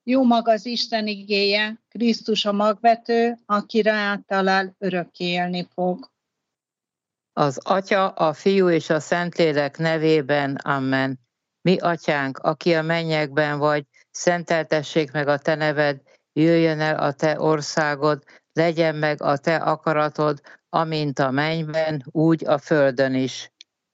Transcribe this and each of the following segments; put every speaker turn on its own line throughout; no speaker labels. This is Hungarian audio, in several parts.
Jó mag az Isten igéje, Krisztus a magvető, akire általál örökké élni fog.
Az Atya, a Fiú és a Szentlélek nevében, amen. Mi atyánk, aki a mennyekben vagy, szenteltessék meg a te neved, jöjjön el a te országod, legyen meg a te akaratod, amint a mennyben, úgy a földön is.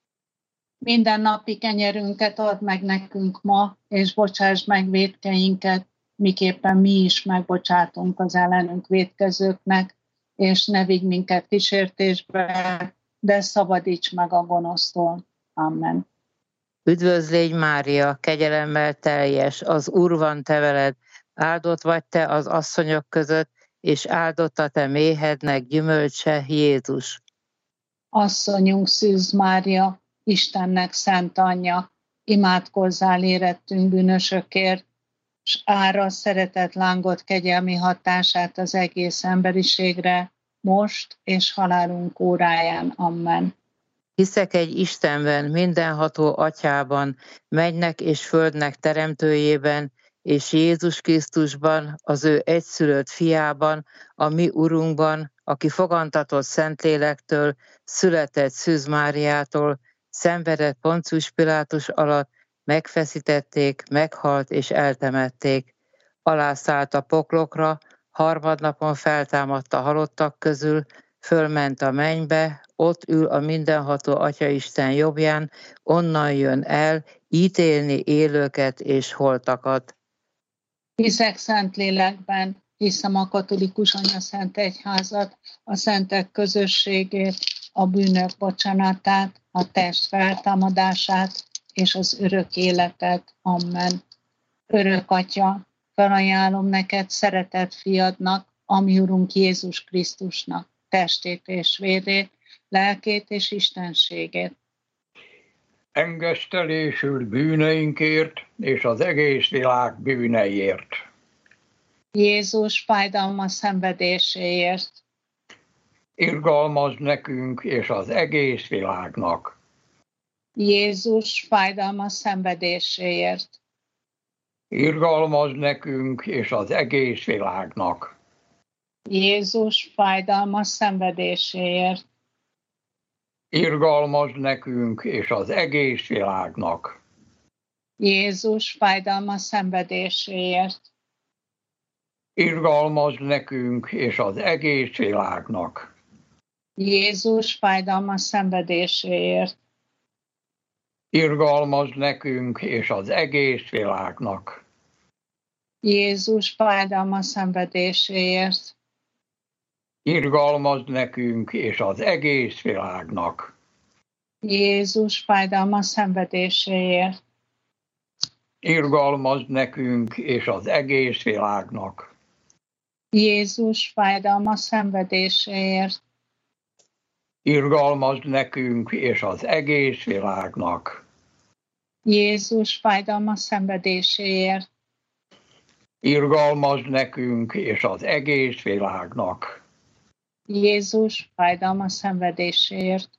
Minden napi kenyerünket add meg nekünk ma, és bocsáss meg vétkeinket, miképpen mi is megbocsátunk az ellenünk vétkezőknek, és ne vigy minket kísértésbe, de szabadíts meg a gonosztól. Amen.
Üdvözlégy Mária, kegyelemmel teljes, az Úr van te veled, áldott vagy te az asszonyok között, és áldott a te méhednek gyümölcse, Jézus.
Asszonyunk Szűz Mária, Istennek szent anyja, imádkozzál érettünk bűnösökért, s ára szeretett lángot kegyelmi hatását az egész emberiségre, most és halálunk óráján. Amen.
Hiszek egy Istenben, mindenható Atyában, mennynek és földnek teremtőjében, és Jézus Krisztusban, az ő egyszülött fiában, a mi Urunkban, aki fogantatott Szentlélektől, született Szűz Máriától, szenvedett Poncius Pilátus alatt, megfeszítették, meghalt és eltemették. Alászállt a poklokra, harmadnapon feltámadt a halottak közül, fölment a mennybe, ott ül a mindenható Atyaisten jobbján, onnan jön el ítélni élőket és holtakat.
Hiszek Szentlélekben, hiszem a katolikus anyaszent egyházat, a szentek közösségét, a bűnök bocsánatát, a test feltámadását és az örök életet. Amen. Örök Atya, felajánlom neked szeretett fiadnak, a mi Urunk Jézus Krisztusnak, testét és vérét, lelkét és istenségét.
Engesztelésül bűneinkért és az egész világ bűneiért.
Jézus fájdalmas szenvedéséért.
Irgalmazd nekünk és az egész világnak.
Jézus fájdalmas szenvedéséért.
Irgalmazd nekünk és az egész világnak.
Jézus fájdalmas szenvedéséért.
Irgalmazd nekünk és az egész világnak.
Jézus fájdalmas szenvedéséért.
Irgalmazd nekünk és az egész világnak.
Jézus fájdalmas szenvedéséért.
Irgalmazd nekünk és az egész világnak.
Jézus fájdalmas szenvedéséért.
Irgalmazd nekünk és az egész világnak.
Jézus fájdalmas szenvedéséért.
Irgalmazd nekünk és az egész világnak.
Jézus fájdalmas szenvedéséért.
Irgalmazd nekünk és az egész világnak.
Jézus fájdalmas szenvedéséért.
Irgalmazd nekünk és az egész világnak.
Jézus fájdalmas szenvedéséért.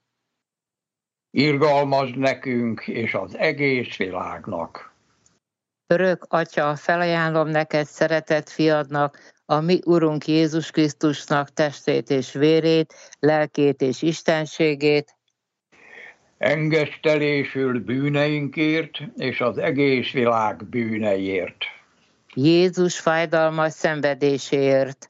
Irgalmazd nekünk és az egész világnak.
Örök Atya, felajánlom neked szeretett fiadnak, a mi Urunk Jézus Krisztusnak testét és vérét, lelkét és istenségét.
Engesztelésül bűneinkért és az egész világ bűneiért.
Jézus fájdalmas szenvedéséért.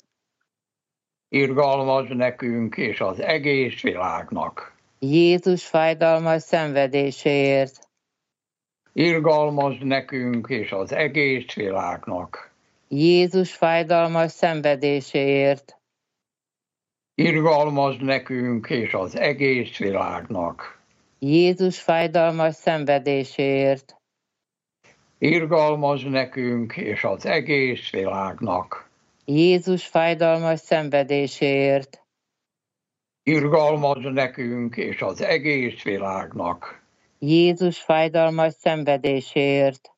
Irgalmazd nekünk és az egész világnak.
Jézus fájdalmas szenvedéséért.
Irgalmazd nekünk és az egész világnak.
Jézus fájdalmas szenvedéséért.
Irgalmazd nekünk és az egész világnak.
Jézus fájdalmas szenvedéséért.
Irgalmazd nekünk és az egész világnak.
Jézus fájdalmas szenvedéséért.
Irgalmazd nekünk és az egész világnak.
Jézus fájdalmas szenvedéséért.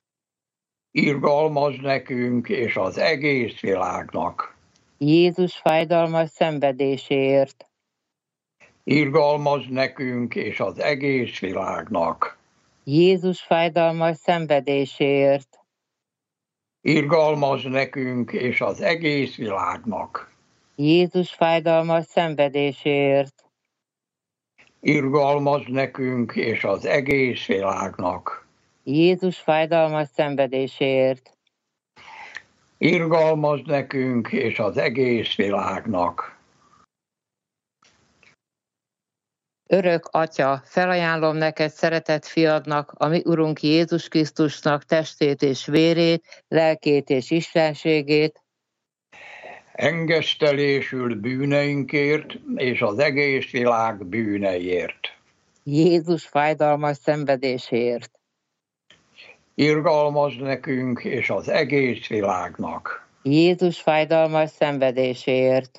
Irgalmazd nekünk és az egész világnak.
Jézus fájdalmas szenvedéséért.
Irgalmazd nekünk és az egész világnak.
Jézus fájdalmas szenvedéséért.
Irgalmaz nekünk és az egész világnak.
Jézus fájdalmas szenvedéséért.
Irgalmaz nekünk és az egész világnak.
Jézus fájdalmas szenvedéséért.
Irgalmaz nekünk és az egész világnak.
Örök Atya, felajánlom neked szeretett fiadnak, a mi Urunk Jézus Krisztusnak testét és vérét, lelkét és istenségét,
Engesztelésül bűneinkért és az egész világ bűneiért.
Jézus fájdalmas szenvedéséért.
Irgalmaz nekünk és az egész világnak.
Jézus fájdalmas szenvedéséért.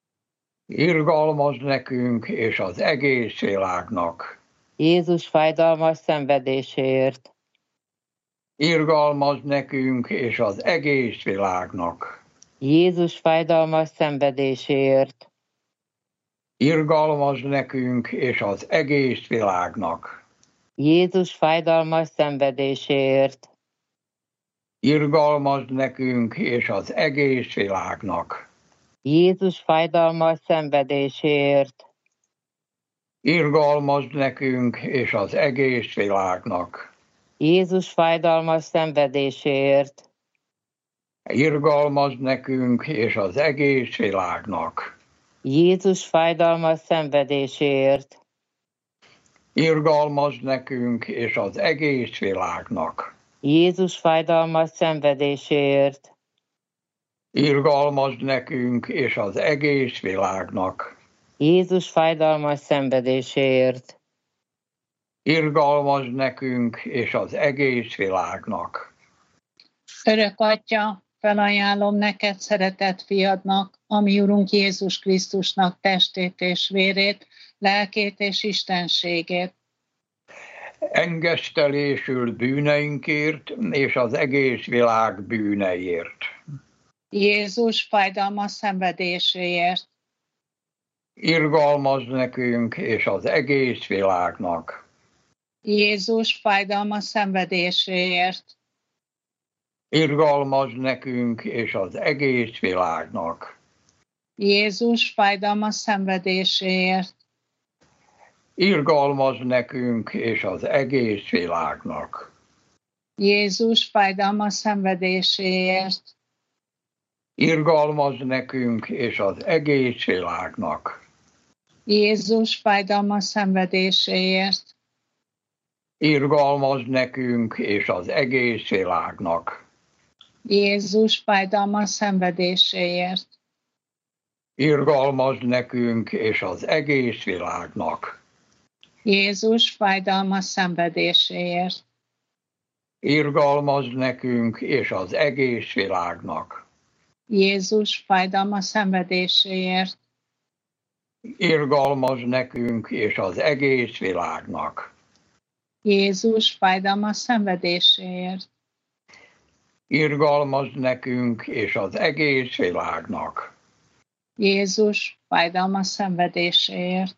Irgalmaz nekünk és az egész világnak.
Jézus fájdalmas szenvedéséért.
Irgalmaz nekünk és az egész világnak.
Jézus fájdalmas szenvedéséért.
Irgalmaz nekünk és az egész világnak.
Jézus fájdalmas szenvedéséért.
Irgalmaz nekünk és az egész világnak.
Jézus fájdalmas szenvedéséért.
Irgalmaz nekünk és az egész világnak.
Jézus fájdalmas szenvedéséért.
Irgalmaz nekünk és az egész világnak.
Jézus fájdalmas szenvedéséért.
Irgalmaz nekünk és az egész világnak.
Jézus fájdalmas szenvedéséért.
Irgalmaz nekünk és az egész világnak.
Jézus fájdalmas szenvedéséért.
Irgalmaz nekünk és az egész világnak.
Örök Atya, felajánlom neked szeretett fiadnak, a mi Urunk Jézus Krisztusnak testét és vérét, lelkét és istenségét.
Engesztelésül bűneinkért és az egész világ bűneiért.
Jézus fájdalmas szenvedéséért.
Irgalmaz nekünk és az egész világnak.
Jézus fájdalmas szenvedéséért.
Irgalmaz nekünk és az egész világnak.
Jézus fájdalmas szenvedéséért.
Irgalmaz nekünk és az egész világnak.
Jézus fájdalmas szenvedéséért.
Irgalmaz nekünk és az egész világnak.
Jézus fájdalmas szenvedéséért.
Irgalmaz nekünk és az egész világnak.
Jézus fájdalmas szenvedéséért.
Irgalmaz nekünk és az egész világnak.
Jézus fájdalmas szenvedéséért.
Irgalmaz nekünk és az egész világnak.
Jézus fájdalmas szenvedéséért.
Irgalmaz nekünk és az egész világnak.
Jézus fájdalmas szenvedéséért.
Irgalmaz nekünk és az egész világnak.
Jézus fájdalmas szenvedéséért.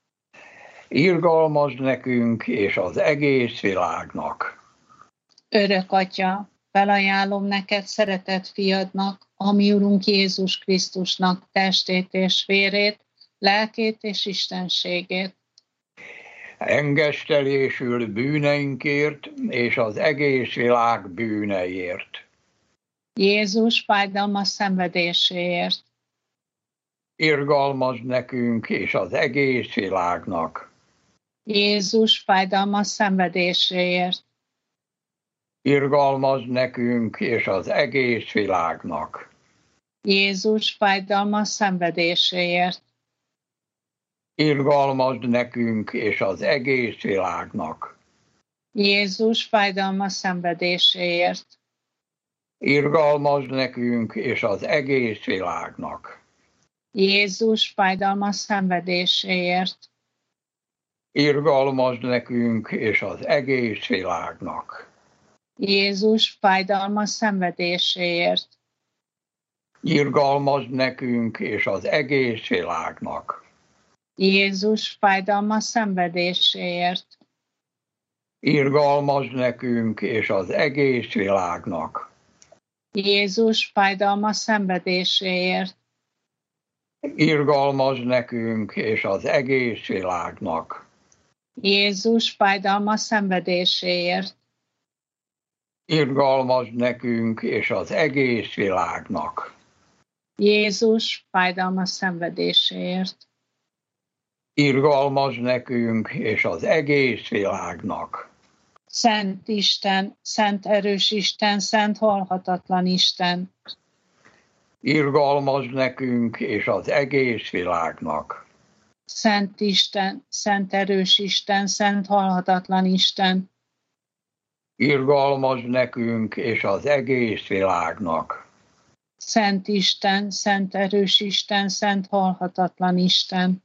Irgalmaz nekünk és az egész világnak.
Örök Atya, felajánlom neked szeretett fiadnak, a mi Urunk Jézus Krisztusnak testét és vérét, lelkét és istenségét.
Engesztelésül bűneinkért és az egész világ bűneiért.
Jézus fájdalmas szenvedéséért.
Irgalmaz nekünk és az egész világnak.
Jézus fájdalmas szenvedéséért.
Irgalmaz nekünk és az egész világnak.
Jézus fájdalmas szenvedéséért.
Irgalmaz nekünk és az egész világnak.
Jézus fájdalmas szenvedéséért.
Irgalmaz nekünk és az egész világnak.
Jézus fájdalmas szenvedéséért.
Irgalmaz nekünk és az egész világnak.
Jézus fájdalmas szenvedéséért.
Irgalmaz nekünk és az egész világnak.
Jézus fájdalmas szenvedéséért.
Irgalmaz nekünk és az egész világnak.
Jézus fájdalmas szenvedéséért.
Irgalmaz nekünk és az egész világnak.
Jézus fájdalmas szenvedéséért.
Irgalmaz nekünk és az egész világnak.
Jézus fájdalmas szenvedéséért.
Irgalmaz nekünk és az egész világnak.
Szent Isten, szent erős Isten, szent halhatatlan Isten.
Irgalmaz nekünk és az egész világnak.
Szent Isten, szent erős Isten, szent halhatatlan Isten.
Irgalmaz nekünk és az egész világnak.
Szent Isten, szent erős Isten, szent halhatatlan Isten.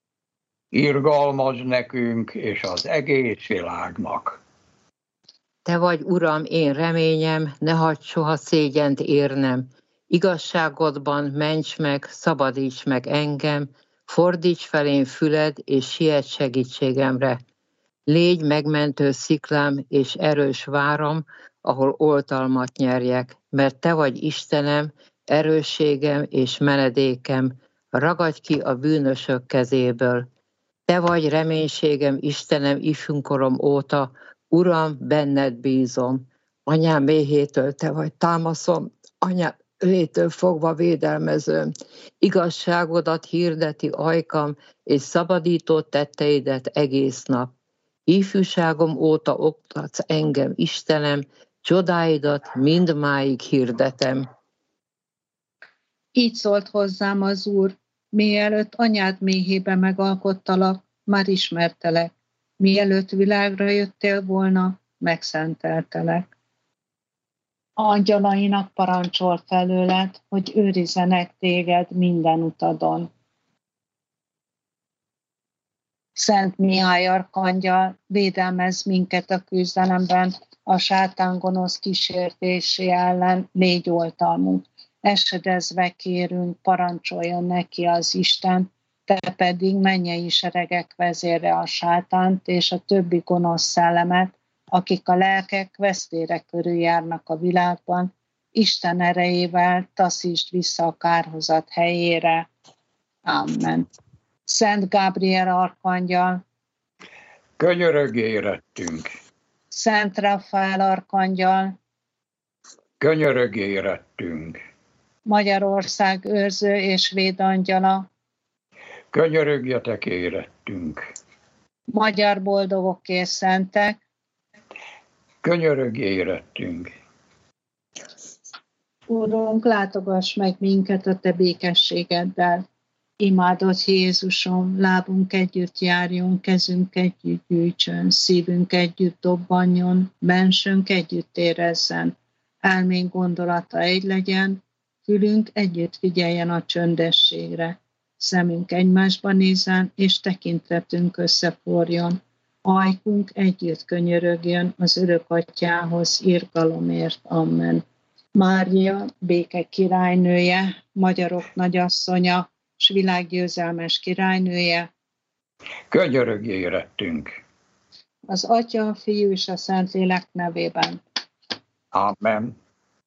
Irgalmaz nekünk és az egész világnak.
Te vagy, Uram, én reményem, ne hagyd soha szégyent érnem. Igazságodban ments meg, szabadíts meg engem, fordíts felém füled, és siess segítségemre. Légy megmentő sziklám és erős váram, ahol oltalmat nyerjek, mert te vagy Istenem, erősségem és menedékem, ragadj ki a bűnösök kezéből. Te vagy reménységem, Istenem, ifjúkorom óta, Uram, benned bízom. Anyám méhétől te vagy támaszom, anyám ölétől fogva védelmezőm. Igazságodat hirdeti ajkam, és szabadító tetteidet egész nap. Ifjúságom óta oktatsz engem, Istenem, csodáidat mindmáig hirdetem.
Így szólt hozzám az Úr, mielőtt anyád méhébe megalkottalak, már ismertelek. Mielőtt világra jöttél volna, megszenteltelek. Angyalainak parancsol felőled, hogy őrizzenek téged minden utadon. Szent Mihály arkangyal, védelmezz minket a küzdelemben, a sátán gonosz kísértési ellen, légy oltalmunk. Esedezve kérünk, parancsoljon neki az Isten, te pedig mennyei seregek vezére a sátánt és a többi gonosz szellemet, akik a lelkek vesztére körüljárnak a világban, Isten erejével taszítsd vissza a kárhozat helyére. Amen. Szent Gábriel arkangyal,
Könyörögj érettünk.
Szent Rafael arkangyal,
Könyörögj érettünk.
Magyarország őrző és védangyala,
Könyörögjetek érettünk.
magyar boldogok és szentek,
Könyörögj érettünk.
Urunk, látogass meg minket a te békességeddel. Imádott Jézusom, lábunk együtt járjon, kezünk együtt gyűjtsön, szívünk együtt dobbanjon, bensőnk együtt érezzen, elménk gondolata egy legyen, fülünk együtt figyeljen a csöndességre, szemünk egymásba nézzen, és tekintetünk összeforjon, ajkunk együtt könyörögjön az örök atyához irgalomért. Amen. Mária, béke királynője, magyarok nagyasszonya, s világgyőzelmes királynője,
Könyörögj érettünk.
az Atya, a Fiú és a Szentlélek nevében.
Amen.